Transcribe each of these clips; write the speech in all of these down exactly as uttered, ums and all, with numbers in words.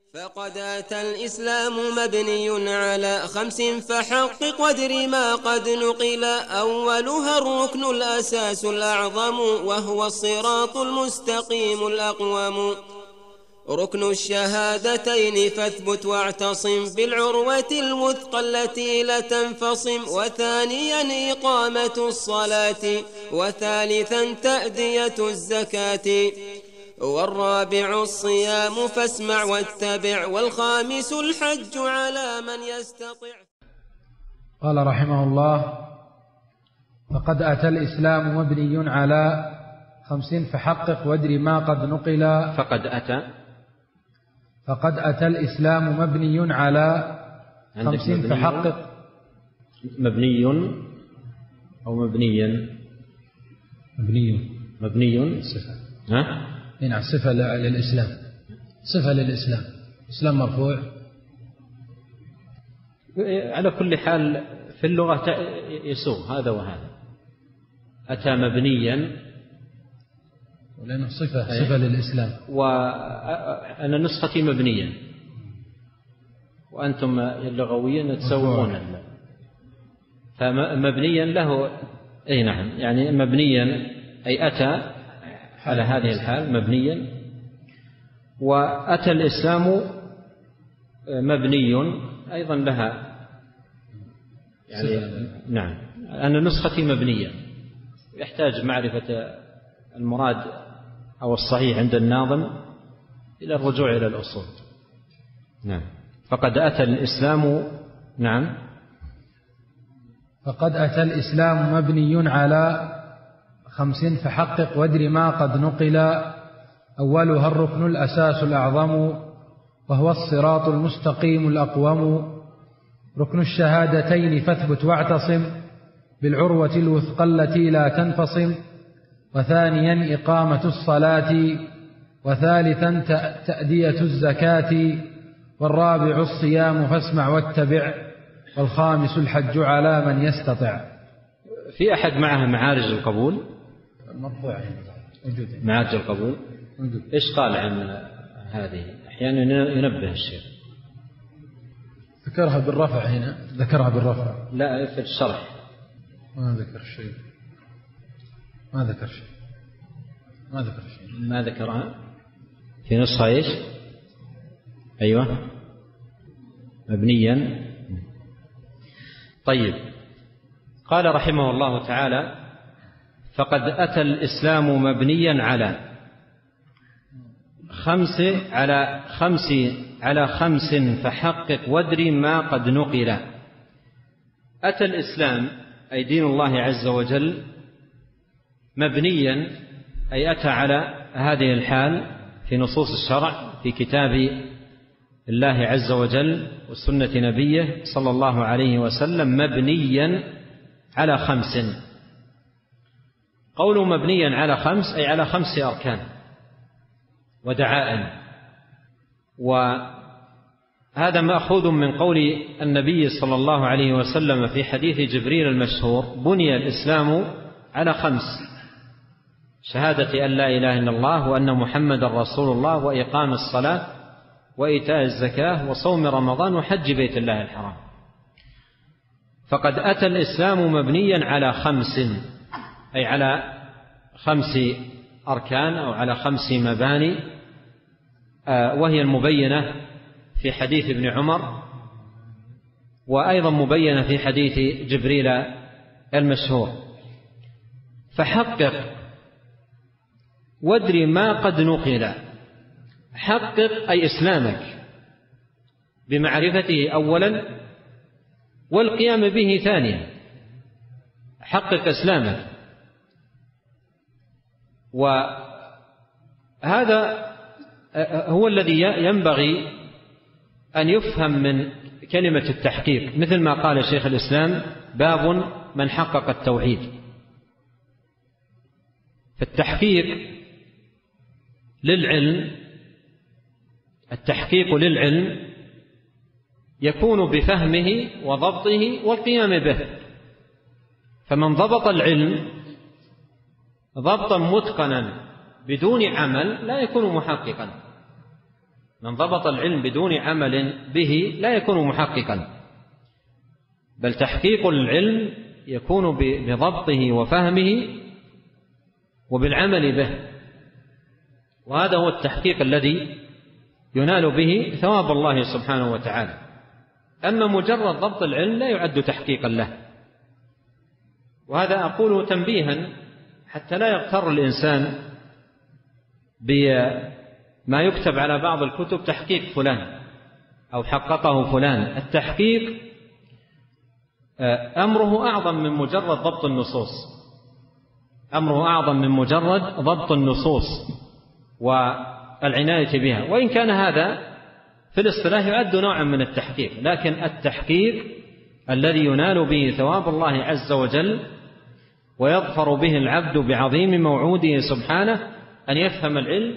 فقد أتى الإسلام مبني على خمس فحقق وادر ما قد نقل. أولها الركن الأساس الأعظم وهو الصراط المستقيم الأقوم. ركن الشهادتين فاثبت واعتصم بالعروة الوثقى التي لا تنفصم. وثانيا إقامة الصلاة. وثالثا تأدية الزكاة. والرابع الصيام فاسمع واتبع. والخامس الحج على من يستطع. قال رحمه الله: فقد أتى الإسلام مبني على خمس فحقق وادر ما قد نقل. فقد أتى فقد أتى الإسلام مبني على خمس فحقق. مبني أو مبنيا؟ مبني مبني صفة. ها؟ هنا صفة للإسلام، صفة للإسلام. إسلام مرفوع على كل حال في اللغة يسوغ هذا وهذا. أتى مبنيا ولأنه صفة صفة للإسلام. وأنا نسختي مبنيا وأنتم اللغويين تسوون. فمبنيا له أي نعم، يعني مبنيا أي أتى على هذه الحال مبنيا. وأتى الإسلام مبني أيضا لها يعني نعم. أنا نسختي مبنية، يحتاج معرفة المراد أو الصحيح عند الناظم إلى الرجوع إلى الأصول. نعم. فقد أتى الإسلام نعم فقد أتى الإسلام مبني على خمس فحقق وادر ما قد نقل. أولها الركن الأساس الأعظم وهو الصراط المستقيم الأقوم. ركن الشهادتين فاثبت واعتصم بالعروة الوثقى التي لا تنفصم. وثانيا إقامة الصلاة. وثالثا تأدية الزكاة. والرابع الصيام فاسمع واتبع. والخامس الحج على من يستطع. في أحد معها معارج القبول؟ مرفوع موجود. معارج القبول موجود. إيش قال عن هذه؟ أحيانا ينبه الشيخ. ذكرها بالرفع هنا، ذكرها بالرفع. لا في الشرح ما ذكر شيء، ما ذكر شيء ما ذكر شيء ما ذكرها في نسخة إيش؟ أيوة مبنيا. طيب. قال رحمه الله تعالى: فقد أتى الإسلام مبنيا على خمس على خمس على خمس فحقق وادر ما قد نقل. أتى الإسلام أي دين الله عز وجل مبنيا أي أتى على هذه الحال في نصوص الشرع في كتاب الله عز وجل وسنة نبيه صلى الله عليه وسلم مبنيا على خمس. قول مبنيا على خمس أي على خمس أركان ودعائم. وهذا مأخوذ من قول النبي صلى الله عليه وسلم في حديث جبريل المشهور: بني الإسلام على خمس: شهادة أن لا إله إلا الله وأن محمد رسول الله وإقام الصلاة وإيتاء الزكاة وصوم رمضان وحج بيت الله الحرام. فقد أتى الإسلام مبنيا على خمس أي على خمس أركان أو على خمس مباني، وهي المبينة في حديث ابن عمر وأيضا مبينة في حديث جبريل المشهور. فحقق وادر ما قد نقل. حقق أي إسلامك بمعرفته أولا والقيام به ثانيا. حقق إسلامك. وهذا هو الذي ينبغي أن يفهم من كلمة التحقيق، مثل ما قال شيخ الإسلام: باب من حقق التوحيد. فالتحقيق للعلم التحقيق للعلم يكون بفهمه وضبطه والقيام به. فمن ضبط العلم ضبطا متقنا بدون عمل لا يكون محققا. من ضبط العلم بدون عمل به لا يكون محققا، بل تحقيق العلم يكون بضبطه وفهمه وبالعمل به، وهذا هو التحقيق الذي ينال به ثواب الله سبحانه وتعالى. أما مجرد ضبط العلم لا يعد تحقيقا له، وهذا أقوله تنبيها حتى لا يغتر الإنسان بما يكتب على بعض الكتب تحقيق فلان أو حققه فلان. التحقيق أمره أعظم من مجرد ضبط النصوص، أمره أعظم من مجرد ضبط النصوص والعناية بها، وإن كان هذا في الاصطلاح يعد نوعا من التحقيق، لكن التحقيق الذي ينال به ثواب الله عز وجل ويظفر به العبد بعظيم موعوده سبحانه أن يفهم العلم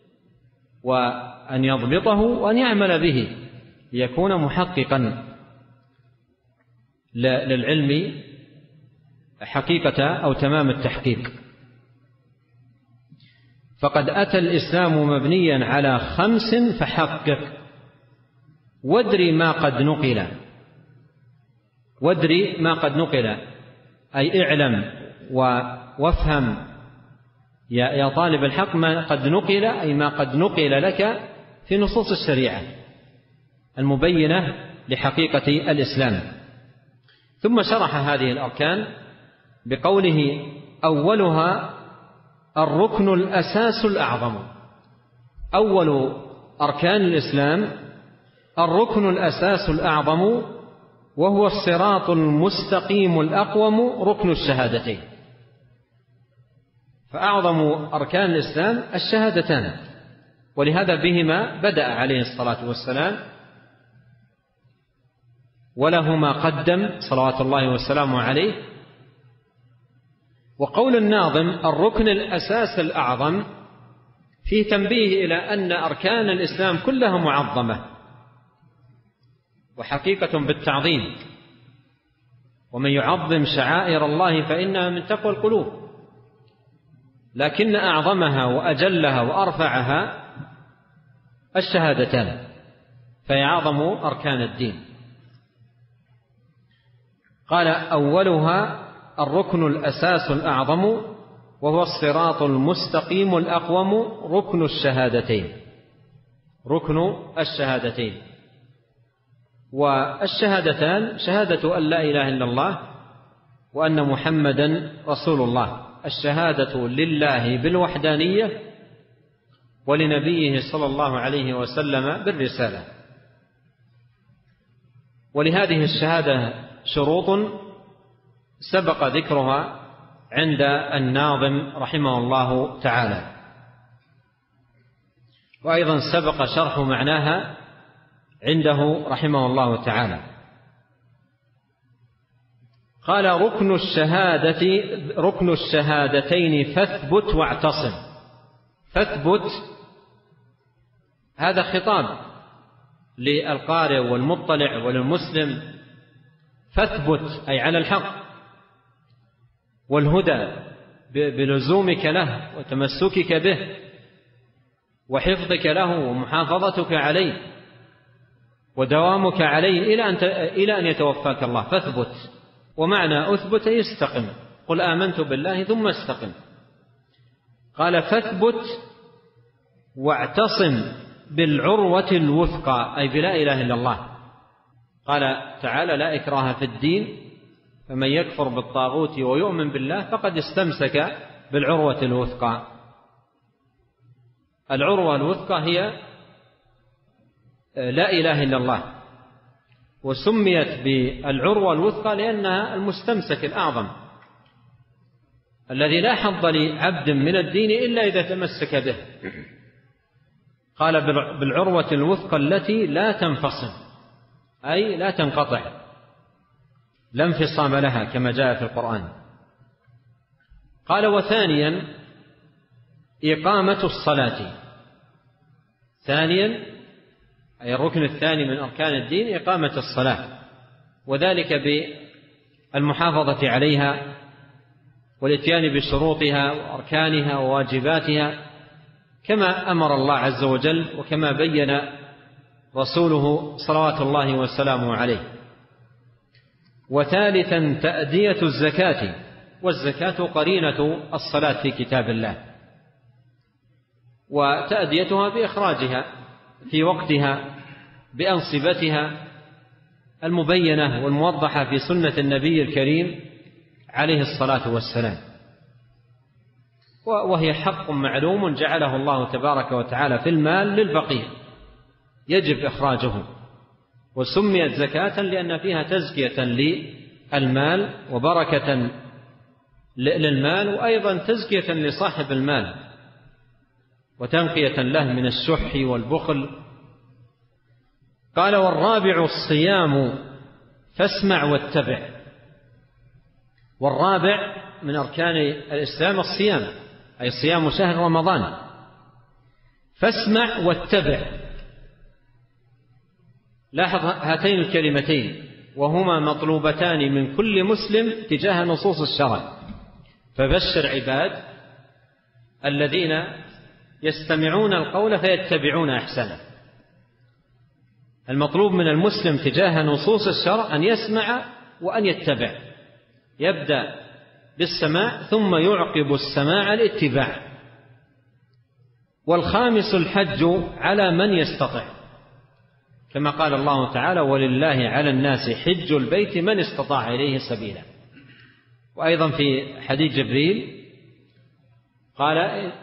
وأن يضبطه وأن يعمل به ليكون محققا للعلم حقيقة أو تمام التحقيق. فقد أتى الإسلام مبنيا على خمس فحقق وادري ما قد نقل. وادري ما قد نقل أي اعلم وافهم يا طالب الحق ما قد نقل، أي ما قد نقل لك في نصوص الشريعة المبينة لحقيقة الإسلام. ثم شرح هذه الأركان بقوله أولها الركن الأساس الأعظم. أول أركان الإسلام الركن الأساس الأعظم وهو الصراط المستقيم الأقوم ركن الشهادتين. فأعظم أركان الإسلام الشهادتان، ولهذا بهما بدأ عليه الصلاة والسلام ولهما قدم صلوات الله وسلامه عليه. وقول الناظم الركن الأساس الأعظم فيه تنبيه إلى أن أركان الإسلام كلها معظمة وحقيقة بالتعظيم، ومن يعظم شعائر الله فإنها من تقوى القلوب، لكن أعظمها وأجلها وأرفعها الشهادتان، فهي أعظم أركان الدين. قال أولها الركن الأساس الأعظم وهو الصراط المستقيم الأقوم ركن الشهادتين. ركن الشهادتين، والشهادتان شهادة أن لا إله إلا الله وأن محمدا رسول الله، الشهادة لله بالوحدانية ولنبيه صلى الله عليه وسلم بالرسالة. ولهذه الشهادة شروط سبق ذكرها عند الناظم رحمه الله تعالى، وأيضا سبق شرح معناها عنده رحمه الله تعالى. قال ركن الشهادة ركن الشهادتين فاثبت واعتصم. فاثبت هذا خطاب للقارئ والمطلع وللمسلم، فاثبت أي على الحق والهدى بلزومك له وتمسكك به وحفظك له ومحافظتك عليه ودوامك عليه إلى أن إلى أن يتوفاك الله. فاثبت، ومعنى أثبت يستقم، قل آمنت بالله ثم استقم. قال فاثبت واعتصم بالعروة الوثقى أي بلا إله إلا الله. قال تعالى لا إكراه في الدين فمن يكفر بالطاغوت ويؤمن بالله فقد استمسك بالعروة الوثقى. العروة الوثقى هي لا إله إلا الله، وسميت بالعروة الوثقى لأنها المستمسك الأعظم الذي لا حظ لعبد من الدين إلا إذا تمسك به. قال بالعروة الوثقى التي لا تنفصل أي لا تنقطع، لا انفصام لها كما جاء في القرآن. قال وثانيا إقامة الصلاة. ثانيا أي الركن الثاني من أركان الدين إقامة الصلاة، وذلك بالمحافظة عليها والإتيان بشروطها وأركانها وواجباتها كما أمر الله عز وجل وكما بين رسوله صلوات الله وسلامه عليه. وثالثا تأدية الزكاة، والزكاة قرينة الصلاة في كتاب الله، وتأديتها بإخراجها في وقتها بأنصبتها المبينة والموضحة في سنة النبي الكريم عليه الصلاة والسلام، وهي حق معلوم جعله الله تبارك وتعالى في المال للفقير يجب إخراجه، وسميت زكاة لأن فيها تزكية للمال وبركة للمال، وأيضا تزكية لصاحب المال وتنقية له من الشح والبخل. قال: والرابع الصيام فاسمع واتبع. والرابع من أركان الإسلام الصيام، أي صيام شهر رمضان. فاسمع واتبع، لاحظ هاتين الكلمتين وهما مطلوبتان من كل مسلم تجاه نصوص الشرع. فبشر عباد الذين يستمعون القول فيتبعون أحسنه. المطلوب من المسلم تجاه نصوص الشرع أن يسمع وأن يتبع، يبدأ بالسماع ثم يعقب السماع الاتباع. والخامس الحج على من يستطيع، كما قال الله تعالى: ولله على الناس حج البيت من استطاع إليه سبيلا. وأيضا في حديث جبريل قال: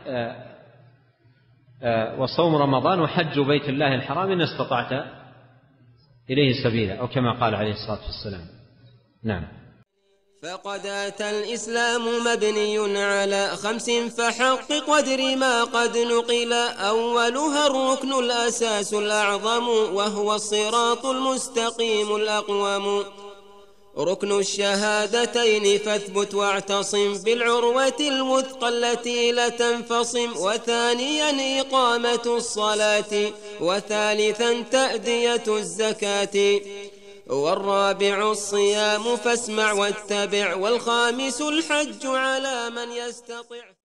وصوم رمضان وحج بيت الله الحرام إن استطعت إليه سبيلا، أو كما قال عليه الصلاة والسلام. نعم. فقد أتى الإسلام مبني على خمس فحقق وادر ما قد نقل. أولها الركن الأساس الأعظم وهو الصراط المستقيم الأقوم. ركن الشهادتين فاثبت واعتصم بالعروة الوثقى التي لا تنفصم. وثانيا إقامة الصلاة، وثالثا تأدية الزكاة. والرابع الصيام فاسمع واتبع. والخامس الحج على من يستطع.